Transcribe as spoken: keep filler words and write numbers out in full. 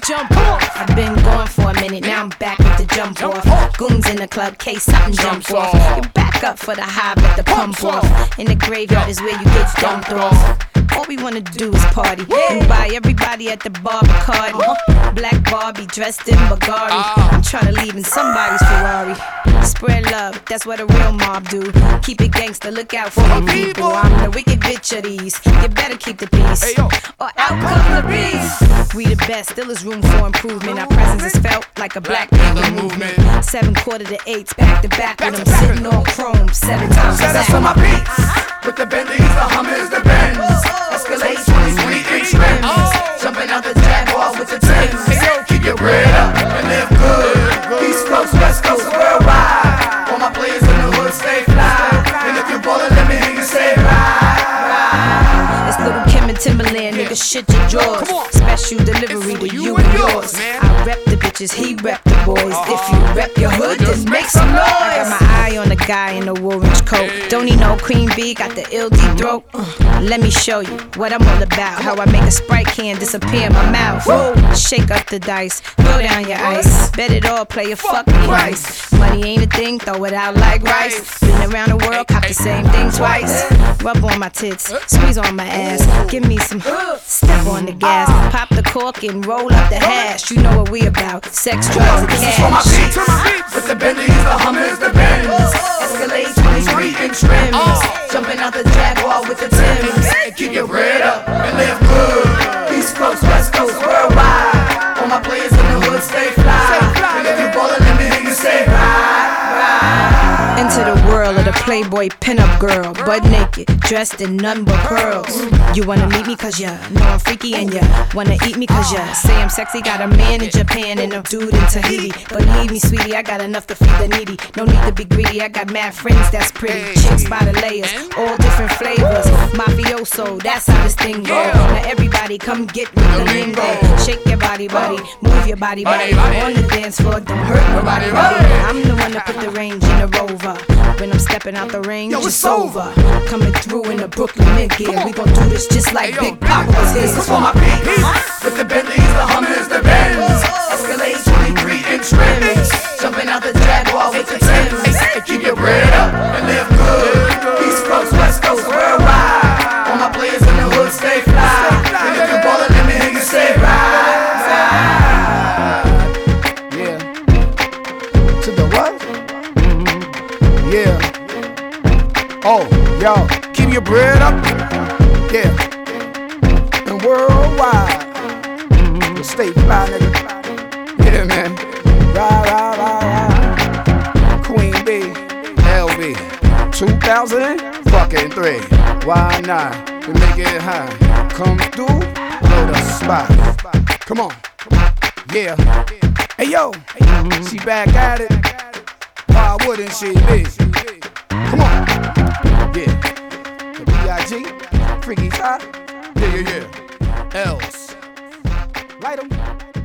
jump off. I've been gone for a minute, now I'm back with the jump off. Goons in the club, case something jump off. You back up for the high, but the pump off. In the graveyard is where you get dumped off. All we wanna do is party and buy everybody at the bar Bacardi. Black Barbie dressed in Bulgari. I'm tryna leave in somebody's Ferrari. Spread love, that's what a real mob do. Keep it gangster, look out for the people. I'm the wicked bitch of these. You better keep the peace, or out come the beast. We the best, still is room for improvement. Our presence is felt like a black panther movement. Seven quarter to eights, back to back with them sitting on chrome seven times. Set us on my beats with the Bentleys, the Hummers, the Benz. Escalade twenty-three inch rims. Jumping out the Jaguar with the Timbs. Keep your bread up and live good. East Coast, West Coast, worldwide. All my players in the hood stay fly. And if you ballin', let me hear you say ride, ride. It's Little Kim and Timberland, nigga, shit your jaws. Special delivery to you and yours. I rep the bitches, he rep the boys. If you rep your hood, then make some noise. I got my eye on the guy in the orange coat. Don't need no cream bee, got the ill deep throat. Uh, let me show you what I'm all about. How I make a Sprite can disappear in my mouth. Whoa. Shake up the dice, throw down your ice. Bet it all, play a fuck me nice. Money ain't a thing, throw it out like rice. Been around the world, cop the same thing twice. Rub on my tits, squeeze on my ass. Give me some, step on the gas. Pop the cork and roll up the hash. You know what we about, sex, drugs, and cash. This is for my beats, with the Bentleys, the Hummers, the Benz. Escalade twenty-three inch rims. Jumping out the Jaguar with the Timbs. Keep your bread up and live good. East Coast, West Coast, worldwide. All my players in the hood stay fly. And if you ballin', let me hear you say ride, ride. Into the world of the Playboy pinup girl, butt naked, dressed in none but pearls. You wanna meet me cause ya know I'm freaky, and ya wanna eat me cause ya say I'm sexy. Got a man in Japan and a dude in Tahiti. Believe me, sweetie, I got enough to feed the needy. No need to be greedy, I got mad friends that's pretty. Chicks by the layers, all different flavors. Mafioso, that's how this thing go. Now everybody come get with the lingo. Shake your body, body, move your body, body. On the dance floor, don't hurt nobody, body. I'm the one that put the range in the Rover. When I'm stepping out the range, Yo, it's over. Coming through in the Brooklyn mid-gear. We gon' do this just like Big Papa was here. This is for my beats, with the Bentleys, the Hummers, the Benz. Escalade twenty-three inch rims. Jumping out the Jaguar with the Timbs. Keep your bread up and live good. East Coast, West Coast, worldwide. All my players in the hood stay fly. And if you ballin', let me hear you say ride, ride. Yeah. To the what? Mm-hmm. Yeah. Oh, yo, keep your bread up. Yeah. And worldwide. Mm-hmm. Stay fly, nigga. Yeah, man. Ride, ride, ride, ride. Queen B, L B, two thousand three. Why not? To make it high. Come through, blow the spot. Come on. Yeah. Hey, yo. Mm-hmm. She back at it. Why wouldn't she be? Come on. Yeah. The B I G, Freaky Top. Yeah, yeah, yeah. Else. Light 'em.